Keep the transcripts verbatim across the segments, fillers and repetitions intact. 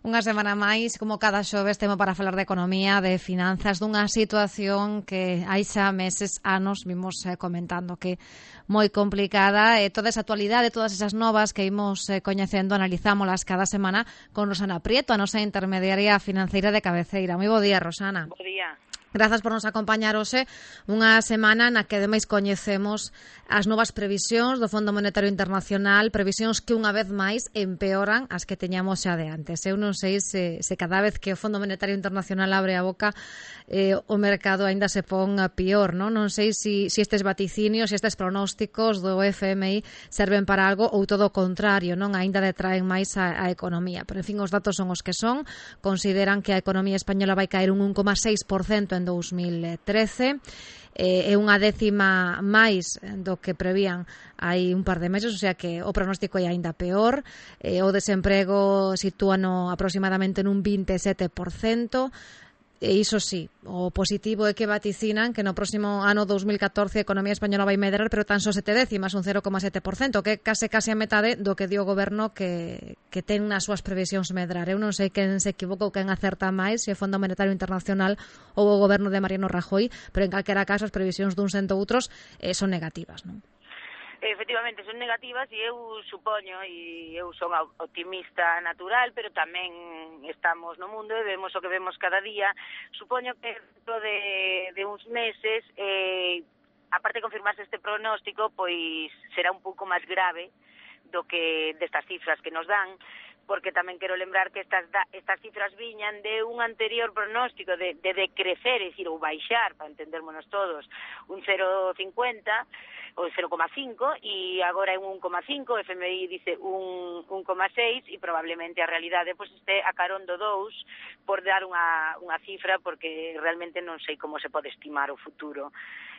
Unha semana máis, como cada xoves, temos para falar de economía, de finanzas, dunha situación que hai xa meses, anos, vimos eh, comentando que moi complicada, e eh, toda esa actualidade, todas esas novas que imos eh, coñecendo, analizámolas cada semana con Rosana Prieto, a nosa intermediaria financeira de cabeceira. Moi bo día, Rosana. Bo día. Grazas por nos acompañar hoxe unha semana na que ademais coñecemos as novas previsións do Fondo Monetario Internacional, previsións que unha vez máis empeoran as que teñamos xa de antes. Eu non sei se, se cada vez que o Fondo Monetario Internacional abre a boca eh, o mercado aínda se pon a pior, non? Non sei se si, si estes vaticinios, si estes pronósticos do F M I serven para algo ou todo o contrario, non? Aínda detraen máis a, a economía. Pero, en fin, os datos son os que son. Consideran que a economía española vai caer un un coma seis por cento en dos mil trece, é eh, unha décima máis do que prevían hai un par de meses, o sea que o pronóstico é aínda peor, eh, o desemprego sitúano aproximadamente nun vinte e sete por cento. E iso sí, o positivo é que vaticinan que no próximo ano dos mil catorce a economía española vai medrar, pero tan só sete décimas, un cero coma sete por cento, que é case case a metade do que dio o goberno que, que ten nas súas previsións medrar. Eu non sei quen se equivoca ou quen acerta máis, se é o Fondo Monetario Internacional ou o goberno de Mariano Rajoy, pero en calquera caso as previsións duns e outros eh, son negativas, non? Efectivamente, son negativas e eu supoño, e eu son optimista natural, pero tamén estamos no mundo e vemos o que vemos cada día. Supoño que dentro de, de uns meses, eh, aparte de confirmarse este pronóstico, pois será un pouco máis grave do que destas cifras que nos dan, porque tamén quero lembrar que estas estas cifras viñan de un anterior pronóstico de, de decrecer, é dicir, ou baixar, para entendermonos todos, un cero coma cincuenta ou cero coma cinco, e agora é un un coma cinco, o F M I dice un un coma seis, e probablemente a realidade pois este a carón do dous, por dar unha, unha cifra, porque realmente non sei como se pode estimar o futuro.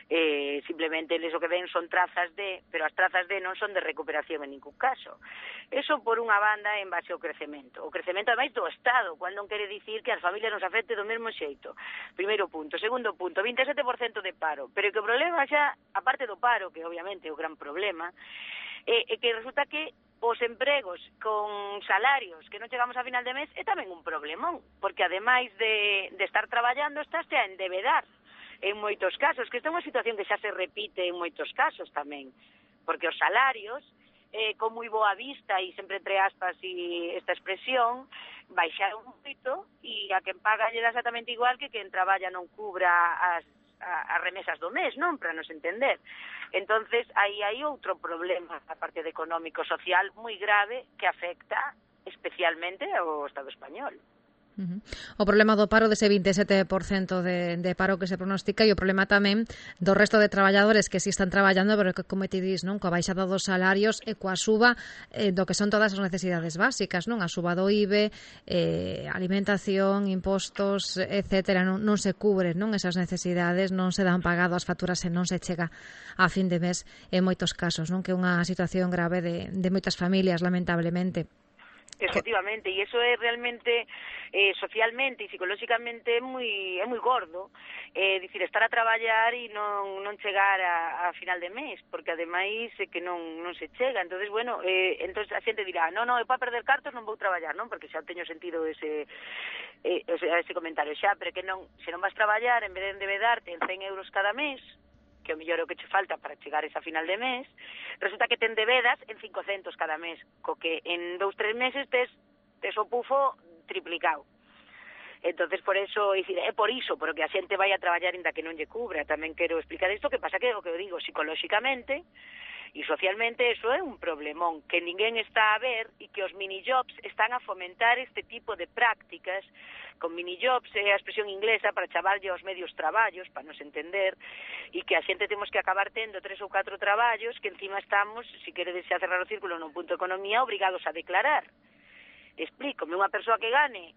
Eh, simplemente eles o que ven son trazas de, pero as trazas de non son de recuperación en ningún caso. Eso por unha banda en base ao crecemento. O crecemento ademais do Estado, cual non quere dicir que as familias nos afecte do mesmo xeito. Primeiro punto. Segundo punto, vinte e sete por cento de paro. Pero que o problema xa, aparte do paro, que obviamente é o gran problema, é, é que resulta que os empregos con salarios que non chegamos a final de mes é tamén un problemón, porque ademais de, de estar traballando, estás a endevedar en moitos casos, que esta é unha situación que xa se repite en moitos casos tamén, porque os salarios, eh, con moi boa vista, e sempre entre aspas e esta expresión, baixaron moito, e a quen paga lle dá exactamente igual que quen traballa non cubra as, as remesas do mes, non? Para nos entender. Entonces, aí hai outro problema, a parte de económico-social, moi grave, que afecta especialmente ao Estado español. Uh-huh. O problema do paro dese vinte e sete por cento de, de paro que se pronostica, e o problema tamén do resto de traballadores que si están traballando, pero que, como ti dis, non, coa baixada dos salarios e coa suba eh, do que son todas as necesidades básicas, non? A suba do I B E, eh, alimentación, impostos, etcétera, non, non se cubren, non, esas necesidades, non se dan pagado as facturas e non se chega a fin de mes en moitos casos, non? Que é unha situación grave de, de moitas familias, lamentablemente. Efectivamente, e iso é realmente eh, socialmente e psicolóxicamente é moi é moi gordo, é eh, dicir, estar a traballar e non non chegar a, a final de mes, porque ademais é que non non se chega. Entonces, bueno, eh, entonces a xente dirá, "No, no, eu para perder cartos non vou traballar", non? Porque xa teño sentido ese eh, ese, ese comentario xa, pero que non, se non vas traballar, en vez de endevedarte en cen euros cada mes, que o mellor é o que che falta para chegar esa final de mes, resulta que te endebedas en cincocentos cada mes, co que en dous, tres meses tes, tes o pufo triplicado. Entonces, por eso, dicir, é por iso, porque a xente vai a traballar inda que non lle cubra. Tamén quero explicar isto, que pasa que, o que eu digo, psicolóxicamente e socialmente, eso é un problemón que ninguén está a ver, e que os minijobs están a fomentar este tipo de prácticas. Con minijobs é a expresión inglesa para chamarlle aos medios traballos, para nos entender, e que a xente temos que acabar tendo tres ou catro traballos que encima estamos, se queredes xa cerrar o círculo no punto de economía, obrigados a declarar. Explícome, unha persoa que gane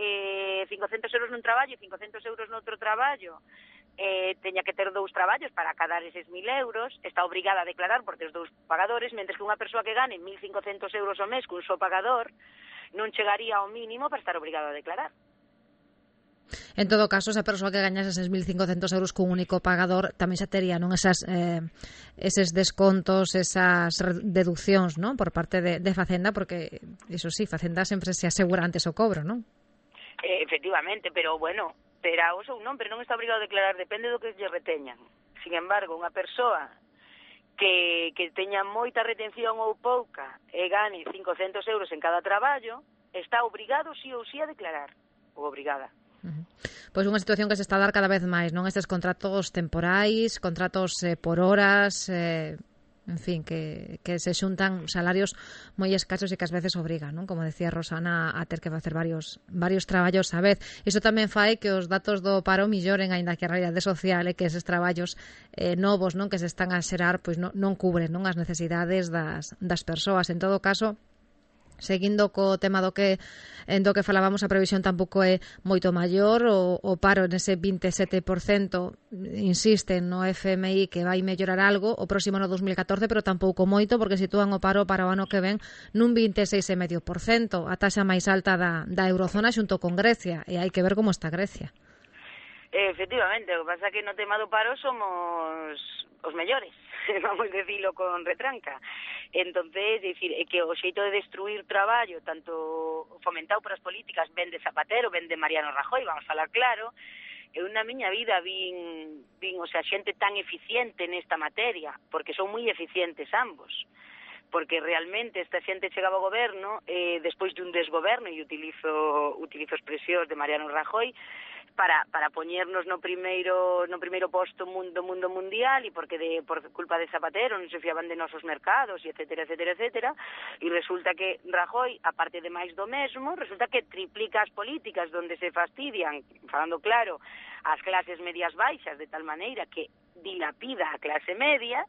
eh, cincocentos euros nun traballo e cincocentos euros noutro traballo, eh, teña que ter dous traballos para acadar eses mil euros, está obrigada a declarar por ter dous pagadores, mentres que unha persoa que gane mil cincocentos euros ao mes cun só pagador non chegaría ao mínimo para estar obrigado a declarar. En todo caso, esa persoa que gañase seis mil cincocentos euros cun único pagador tamén xa tería non esas eh, eses descontos, esas deduccións, non, por parte de, de Facenda, porque iso sí, Facenda sempre se asegura antes o cobro, non? Eh, efectivamente, pero bueno, terá o seu non, pero non está obrigado a declarar, depende do que lle reteñan. Sin embargo, unha persoa que, que teña moita retención ou pouca e gane cincocentos euros en cada traballo, está obrigado sí ou sí a declarar, ou obrigada. Uh-huh. Pois unha situación que se está a dar cada vez máis, non? Estes contratos temporais, contratos eh, por horas, eh, en fin, que, que se xuntan salarios moi escasos e que ás veces obrigan, non? Como decía Rosana, a ter que facer varios varios traballos á vez. Iso tamén fai que os datos do paro milloren, aínda que a realidade social é que eses traballos eh, novos, non, que se están a xerar, pois non, non cubren, non, as necesidades das, das persoas. En todo caso, seguindo co tema do que en do que falábamos, a previsión tampouco é moito maior, o, o paro nese vinte e sete por cento insiste no F M I que vai mellorar algo o próximo no dos mil catorce, pero tampouco moito, porque sitúan o paro para o ano que ven nun vinte e seis vírgula cinco por cento, a taxa máis alta da, da eurozona xunto con Grecia, e hai que ver como está Grecia. Efectivamente, o que pasa é que no tema do paro somos os mellores, vamos decirlo con retranca. Entonces, decir, é que o xeito de destruir traballo, tanto fomentado por as políticas, ven de Zapatero, ven de Mariano Rajoy, vamos a falar claro, eu na miña vida vin, vin, o sea, xente tan eficiente nesta materia, porque son moi eficientes ambos, porque realmente esta xente chegaba ao goberno eh, despois de un desgoberno, e utilizo, utilizo expresións de Mariano Rajoy, para para poñernos no primeiro no primeiro posto mundo mundo mundial, e porque de por culpa de Zapatero non se fiaban de nosos mercados, e etcétera, etcétera, etcétera, e resulta que Rajoy, aparte de máis do mesmo, resulta que triplica as políticas donde se fastidian, falando claro, as clases medias baixas, de tal maneira que dilapida a clase media,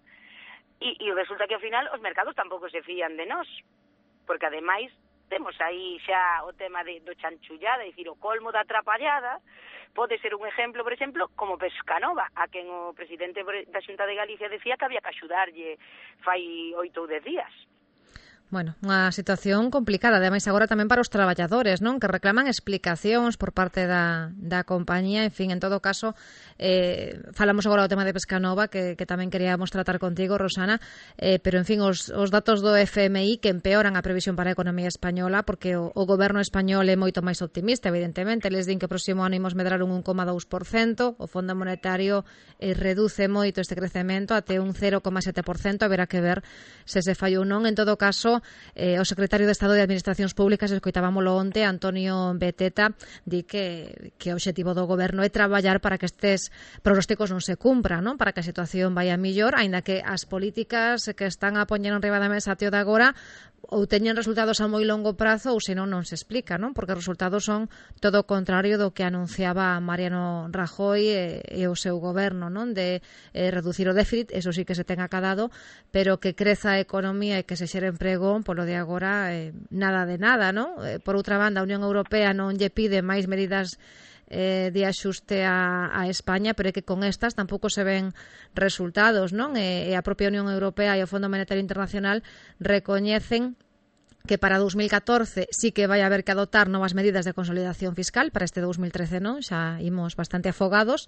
e, e resulta que ao final os mercados tampouco se fían de nós, porque ademais temos aí xa o tema de, do chanchullada, é dicir, o colmo da atrapallada. Pode ser un exemplo, por exemplo, como Pescanova, a quen o presidente da Xunta de Galicia decía que había que axudarlle fai oito ou dez días. Bueno, unha situación complicada, ademais agora tamén para os traballadores, non? Que reclaman explicacións por parte da, da compañía. En fin, en todo caso, eh, falamos agora do tema de Pescanova, que, que tamén queríamos tratar contigo, Rosana, eh, pero en fin, os, os datos do F M I que empeoran a previsión para a economía española, porque o, o goberno español é moito máis optimista, evidentemente. Les din que o próximo ano imos medrar un un coma dous por cento, o Fondo Monetario eh, reduce moito este crecemento até un cero coma sete por cento, haberá que ver se se fallou ou non. En todo caso, Eh, o secretario de Estado de Administracións Públicas, escoitábamolo onte, Antonio Beteta, di que, que o obxectivo do goberno é traballar para que estes pronósticos non se cumpran, non? Para que a situación vaya mellor, aínda que as políticas que están a poñer en riba da mesa até o de agora ou teñen resultados a moi longo prazo ou senón non se explica, non? Porque os resultados son todo o contrario do que anunciaba Mariano Rajoy e, e o seu goberno, non? De eh, reducir o déficit, eso sí que se ten acadado, pero que creza a economía e que se xere emprego, polo de agora, eh, nada de nada, non? Eh, por outra banda, a Unión Europea non lle pide máis medidas eh, de axuste a, a España, pero é que con estas tampouco se ven resultados, non? E, e a propia Unión Europea e o Fondo Monetario Internacional recoñecen que para dos mil catorce sí que vai haber que adoptar novas medidas de consolidación fiscal, para este dos mil trece non, xa imos bastante afogados,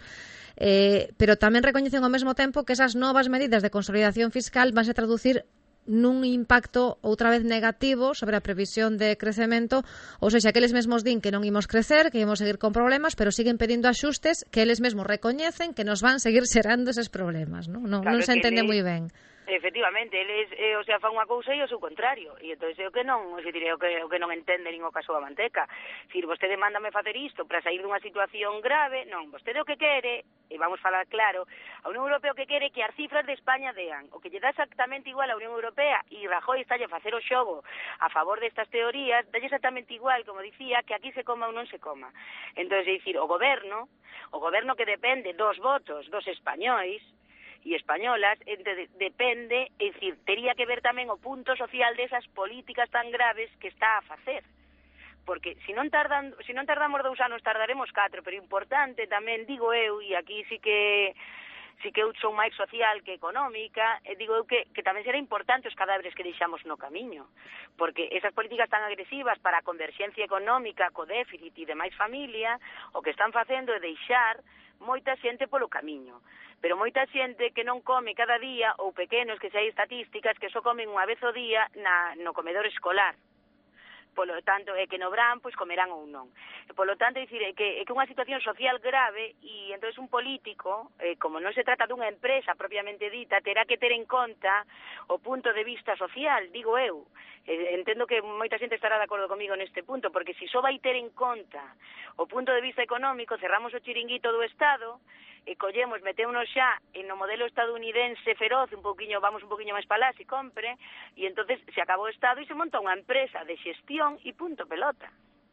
eh, pero tamén recoñecen ao mesmo tempo que esas novas medidas de consolidación fiscal van a traducir nun impacto outra vez negativo sobre a previsión de crecemento, ou seja, que eles mesmos din que non imos crecer, que imos seguir con problemas, pero siguen pedindo axustes que eles mesmos recoñecen que nos van seguir xerando eses problemas, non, non, claro, non se entende le... moi ben. Efectivamente, eles, eh, o sea, fan unha cousa e o seu contrario, e entón é o que non, o, diré, o, que, o que non entende nin o caso da manteca. Dicir, vostede mándame facer isto para sair dunha situación grave, non, vostede o que quere, e vamos falar claro, a Unión Europea o que quere que as cifras de España dean, o que lle dá exactamente igual a Unión Europea, e Rajoy está a facer o xogo a favor destas teorías, dalle exactamente igual, como dicía, que aquí se coma ou non se coma. Entón, é dicir, o goberno, o goberno que depende dos votos dos españois, e españolas, de, depende, é dicir, tería que ver tamén o punto social desas políticas tan graves que está a facer. Porque se non tardan, se non tardamos dous anos, tardaremos catro, pero importante tamén, digo eu, e aquí sí que si que eu son máis social que económica, e digo eu que, que tamén será importante os cadáveres que deixamos no camiño, porque esas políticas tan agresivas para a converxencia económica co déficit e de máis familia, o que están facendo é deixar moita xente polo camiño, pero moita xente que non come cada día, ou pequenos, que se hai estatísticas que só comen unha vez ao día na, no comedor escolar. Polo tanto, é que no Bran, pois comerán ou non. E, polo tanto, é dicir, é que é que unha situación social grave, e entonces un político, eh, como non se trata dunha empresa propiamente dita, terá que ter en conta o punto de vista social, digo eu. Eh, entendo que moita xente estará de acordo comigo neste punto, porque se só vai ter en conta o punto de vista económico, cerramos o chiringuito do Estado, e collemos, metémonos xa no modelo estadounidense feroz, un poquinho, vamos un poquinho máis para lá, se compre, e entonces se acabou o Estado e se monta unha empresa de xestión e punto pelota.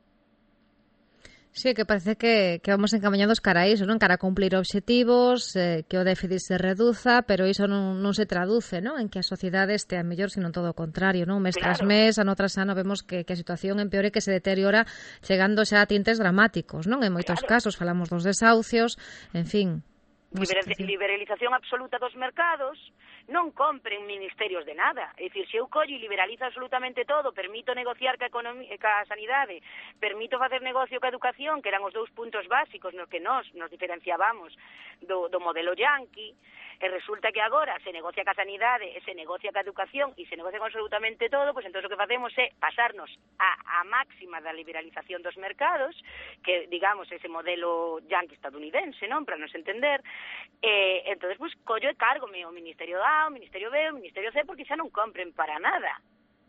Sí, que parece que, que vamos encaminhados cara a iso, non? Cara a cumplir obxectivos, eh, que o déficit se reduza, pero iso non, non se traduce, non? En que a sociedade estea mellor, sino todo o contrario, non? Mes claro. tras mes, ano tras ano, vemos que, que a situación empeore, que se deteriora, chegando xa a tintes dramáticos, non? En moitos claro. casos falamos dos desahucios, en fin. Liberalización absoluta dos mercados, non compren ministerios de nada. É dicir, se eu collo e liberalizo absolutamente todo, permito negociar ca, economía, ca sanidade, permito facer negocio ca educación, que eran os dous puntos básicos nos que nós nos diferenciábamos do, do modelo yanqui, e resulta que agora se negocia ca sanidade, e se negocia ca educación, e se negocia con absolutamente todo, pois entón o que facemos é pasarnos a, a máxima da liberalización dos mercados, que, digamos, ese modelo yanqui estadounidense, non? Para nos entender, e entón, pois, collo e cargome o Ministerio A, o Ministerio B, o Ministerio C, porque xa non compren para nada.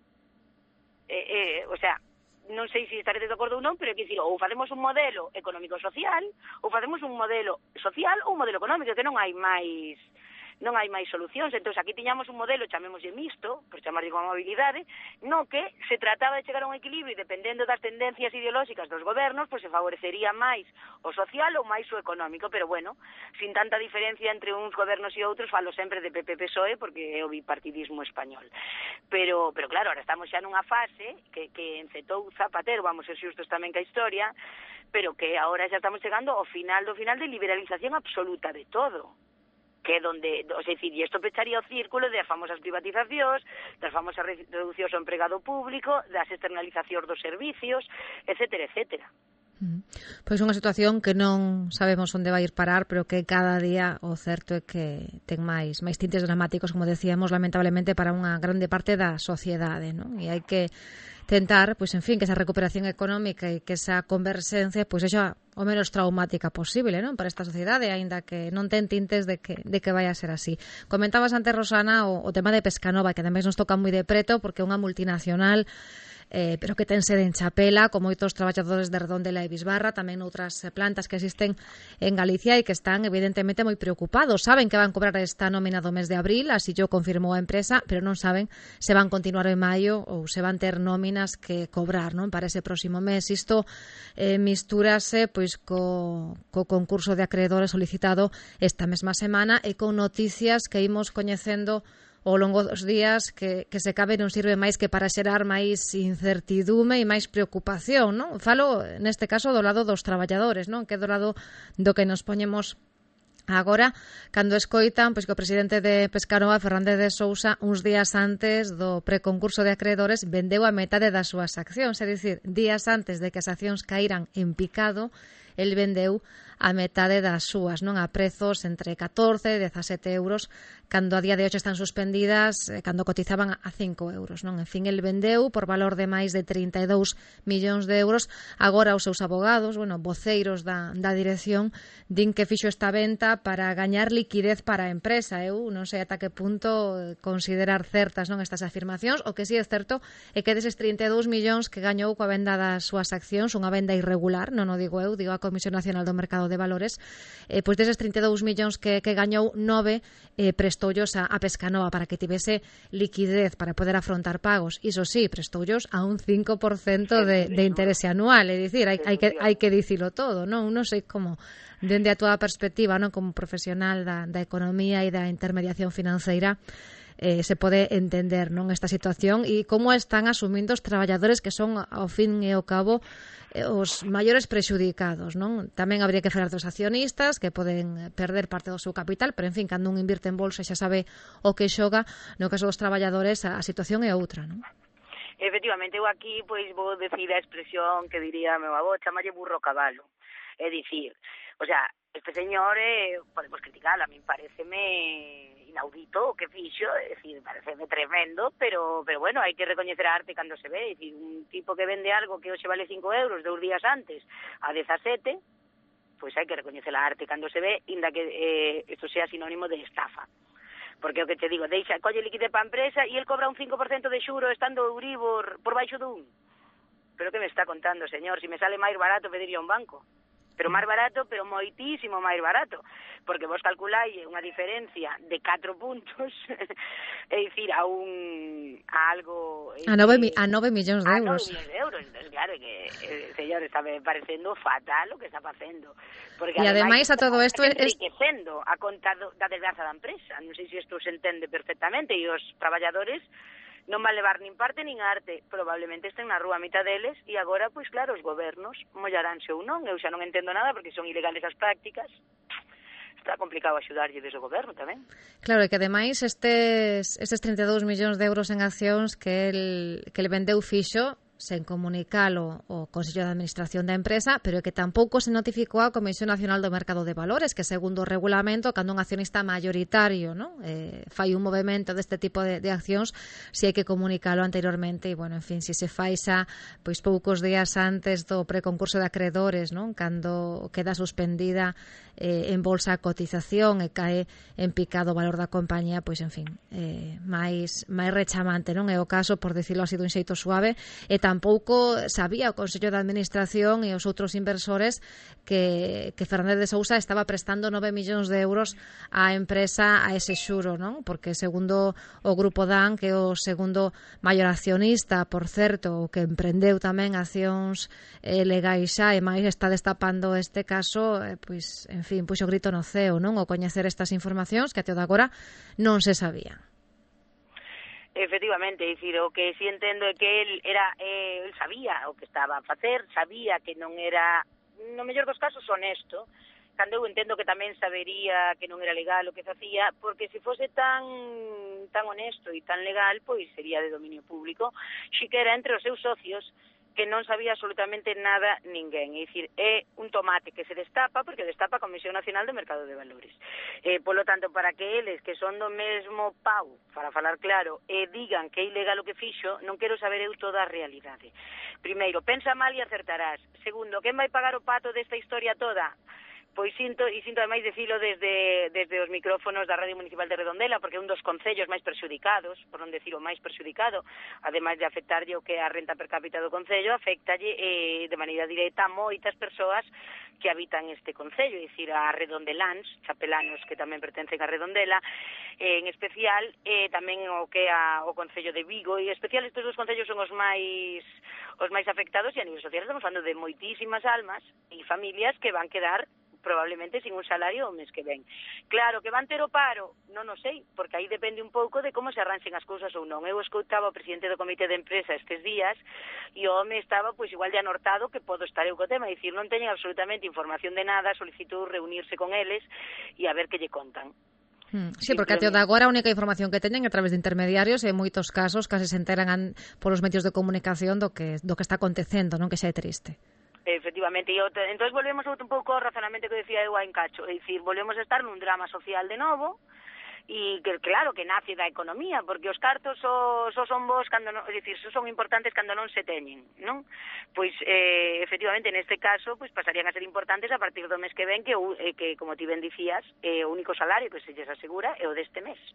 Eh, eh, o sea, non sei se estaredes de acordo ou non, pero é que dicir, ou facemos un modelo económico-social, ou facemos un modelo social ou un modelo económico, que non hai máis non hai máis solucións. Entón, aquí tiñamos un modelo, chamémoslle mixto, por chamarlle con mobilidade, no que se trataba de chegar a un equilibrio e dependendo das tendencias ideolóxicas dos gobernos, pois se favorecería máis o social ou máis o económico, pero bueno, sin tanta diferencia entre uns gobernos e outros, falo sempre de P P P S O E porque é o bipartidismo español. Pero, pero claro, ahora estamos xa nunha fase que, que encetou Zapatero, vamos ser xustos tamén ca historia, pero que ahora xa estamos chegando ao final do final de liberalización absoluta de todo, que é donde, o sea, decir, e isto pecharía o círculo das famosas privatizacións, das famosas reducións ao empregado público, das externalizacións dos servicios, etcétera, etcétera. Pois unha situación que non sabemos onde vai ir parar, pero que cada día o certo é que ten máis máis tintes dramáticos, como decíamos, lamentablemente para unha grande parte da sociedade, non? E hai que tentar, pois en fin, que esa recuperación económica e que esa converxencia pois sexa o menos traumática posible, non? Para esta sociedade, aínda que non ten tintes de que de que vai a ser así. Comentabas antes, Rosana, o, o tema de Pescanova, que ademais nos toca moi de preto porque é unha multinacional eh, pero que ten sede en Chapela, con moitos traballadores de Redondela e Bisbarra, tamén noutras plantas que existen en Galicia e que están evidentemente moi preocupados. Saben que van cobrar esta nómina do mes de abril, así yo confirmou a empresa, pero non saben se van continuar en maio ou se van ter nóminas que cobrar, non, para ese próximo mes. Isto eh, mistúrase pois co, co concurso de acreedores solicitado esta mesma semana e con noticias que imos coñecendo ao longo dos días que, que se cabe non sirve máis que para xerar máis incertidume e máis preocupación, non? Falo, neste caso, do lado dos traballadores, non? Que do lado do que nos poñemos agora, cando escoitan pois que o presidente de Pescanova, Fernández de Sousa, uns días antes do preconcurso de acreedores vendeu a metade das súas accións, é dicir, días antes de que as accións caíran en picado, el vendeu a metade das súas, non, a prezos entre catorce e dezasete euros, cando a día de hoxe están suspendidas, eh, cando cotizaban a cinco euros, non? En fin, el vendeu por valor de máis de trinta e dous millóns de euros. Agora os seus abogados, bueno, voceiros da, da dirección, din que fixo esta venta para gañar liquidez para a empresa. Eu non sei ata que punto considerar certas, non, estas afirmacións. O que si é certo é que deses trinta e dous millóns que gañou coa venda das súas accións, unha venda irregular, non o digo eu, digo a Comisión Nacional do Mercado de Valores, eh, pois deses trinta e dous millóns que, que gañou, nove eh, prestoullos a, a Pescanova para que tivese liquidez para poder afrontar pagos. Iso sí, prestoullos a un cinco por cento de, de interese anual, é dicir, hai, hai, que, hai que dicilo todo, non? Non sei como, dende a túa perspectiva, non, como profesional da, da economía e da intermediación financeira, eh, se pode entender, non, esta situación e como están asumindo os traballadores que son, ao fin e ao cabo, os maiores prexudicados, non? Tamén habría que falar dos accionistas que poden perder parte do seu capital, pero en fin, cando un invirte en bolsa xa sabe o que xoga. No caso dos traballadores a situación é outra, non? Efectivamente, eu aquí pois vou decir a expresión que diría meu avó, chamalle burro cabalo. É dicir, o sea, este señor, eh, podemos criticar, a mí pareceme inaudito o que fixo, é dicir, pareceme tremendo, pero pero bueno, hai que recoñecer a arte cando se ve, é dicir, un tipo que vende algo que hoxe vale cinco euros dous días antes a dezasete, pois hai que recoñecer a arte cando se ve, inda que eh, isto sea sinónimo de estafa. Porque o que te digo, deixa, colle liquidez para a empresa e el cobra un cinco por ciento de xuro estando o Euribor por baixo dun. Pero que me está contando, señor? Si me sale máis barato pediría un banco. Pero máis barato, pero moitísimo máis barato, porque vos calculáis unha diferencia de catro puntos, é dicir, a un a algo... A nove, a nove millóns de euros. A nove millóns de euros, entonces, claro, que el señor está me parecendo fatal o que está facendo. Porque e ademais a todo isto é enriquecendo a conta da desgraza da empresa. Non sei se isto se entende perfectamente, e os traballadores non van levar nin parte nin arte, probablemente estén na rúa a mitad deles e agora, pois claro, os gobernos mollaránse ou non. Eu xa non entendo nada porque son ilegales as prácticas. Está complicado axudarlle desde o goberno tamén. Claro, e que ademais estes, estes trinta e dous millóns de euros en accións que el, que le vendeu fixo sen comunicalo o Consello de Administración da empresa, pero que tampouco se notificou a Comisión Nacional do Mercado de Valores, que segundo o regulamento, cando un accionista mayoritario, ¿no? eh, fai un movimento deste tipo de, de accións, si hai que comunicalo anteriormente, e, bueno, en fin, si se fai xa pois poucos días antes do preconcurso de acreedores, ¿no? Cando queda suspendida eh, en bolsa a cotización e cae en picado o valor da compañía, pois, en fin, eh, máis, máis rechamante, non é o caso, por decirlo así dun xeito suave, e tampouco sabía o Consello de Administración e os outros inversores que, que Fernández de Sousa estaba prestando nove millóns de euros á empresa a ese xuro, non? Porque segundo o Grupo D A N, que é o segundo maior accionista, por certo, o que emprendeu tamén accións eh, legais xa, e máis está destapando este caso, eh, pois, en fin, puxo grito no ceo, non? O coñecer estas informacións que até o de agora non se sabían. Efectivamente, é dicir, o que si entendo é que el era, eh, el sabía o que estaba a facer, sabía que non era, no mellor dos casos, honesto, cando eu entendo que tamén sabería que non era legal o que facía, porque se fose tan tan honesto e tan legal, pois sería de dominio público, si que era entre os seus socios, que non sabía absolutamente nada ninguén. É dicir, é un tomate que se destapa, porque destapa a Comisión Nacional do Mercado de Valores. Eh, polo tanto, para que eles, que son do mesmo pau, para falar claro, e eh, digan que é ilegal o que fixo, non quero saber eu toda a realidade. Primeiro, pensa mal e acertarás. Segundo, quen vai pagar o pato desta historia toda? Pois sinto, e sinto ademais decilo desde, desde os micrófonos da Radio Municipal de Redondela, porque é un dos concellos máis perxudicados, por non decir o máis perxudicado, ademais de afectarlle o que é a renta per cápita do concello, afectalle eh, de maneira directa a moitas persoas que habitan este concello, é dicir, a redondeláns, chapelanos que tamén pertencen a Redondela, eh, en especial eh, tamén o que é a, o concello de Vigo, e en especial estes dos concellos son os máis os máis afectados, e a nivel social estamos falando de moitísimas almas e familias que van quedar probablemente sin un salario o mes que ven. Claro, que van ter o paro, non o sei, porque aí depende un pouco de como se arranxen as cousas ou non. Eu escoutaba o presidente do Comité de Empresa estes días e o home estaba pois igual de anortado que podo estar eu co tema, é dicir, non teñen absolutamente información de nada, solicitou reunirse con eles e a ver que lle contan. Sí, porque até o de agora a única información que teñen é a través de intermediarios e en moitos casos case se enteran polos medios de comunicación do que, do que está acontecendo, non, que xa é triste. Efectivamente, e outra, entón volvemos un pouco ao razonamento que decía eu a encacho, é dicir, volvemos a estar nun drama social de novo, e que claro que nace da economía, porque os cartos só, só son vos cando non, é dicir, só son importantes cando non se teñen, non? Pois eh, efectivamente neste caso pois pasarían a ser importantes a partir do mes que ven, que, eh, que como ti ben dicías, eh, o único salario que se lles asegura é o deste mes.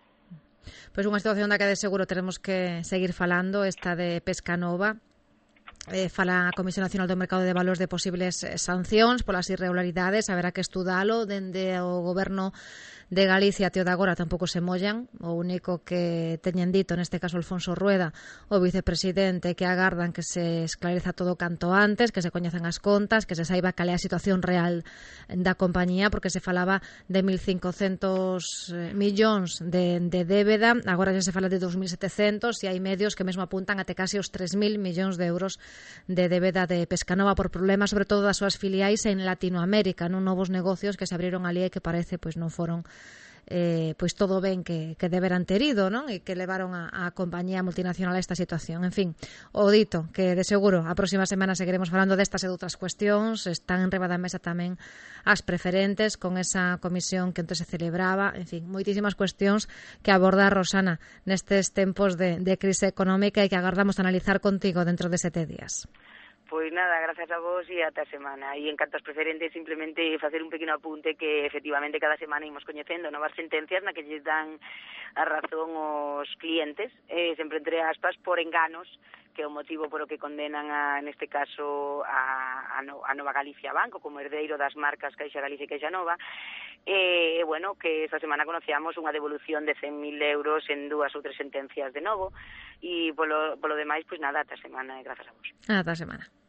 Pois unha situación da que de seguro teremos que seguir falando, esta de Pescanova. Eh, fala a Comisión Nacional do Mercado de Valores de posibles eh, sancións polas irregularidades, haberá que estudalo dende o goberno de Galicia até o de agora tampouco se mollan. O único que teñen dito, neste caso Alfonso Rueda, o vicepresidente, que agardan que se esclareza todo canto antes, que se coñecen as contas, que se saiba cal é a situación real da compañía, porque se falaba de mil cincocentos millóns de, de débeda, agora xa se fala de dos mil setecentos, e hai medios que mesmo apuntan até case os tres mil millóns de euros de débeda de Pescanova por problemas, sobre todo das súas filiais en Latinoamérica, non novos negocios que se abriron ali e que parece pois non foron eh, pois todo ben que, que deberan ter ido, non? E que levaron a, a compañía multinacional a esta situación. En fin, o dito, que de seguro a próxima semana seguiremos falando destas e de outras cuestións. Están en riba da mesa tamén as preferentes con esa comisión que antes se celebraba. En fin, moitísimas cuestións que aborda Rosana nestes tempos de, de crise económica e que agardamos analizar contigo dentro de sete días. Pois nada, gracias a vos e ata a semana. E en canto aos preferentes, simplemente facer un pequeno apunte que efectivamente cada semana imos coñecendo novas sentencias na que lles dan a razón os clientes, eh, sempre entre aspas, por enganos, que é o motivo por o que condenan a, neste caso a, a, no, a Nova Galicia Banco como herdeiro das marcas Caixa Galicia e Caixa Nova. E, eh, bueno, que esta semana conocíamos unha devolución de cen mil euros en dúas ou tres sentencias de novo. E polo, polo demais, pois nada, ata a semana e grazas a vos. Ata a semana.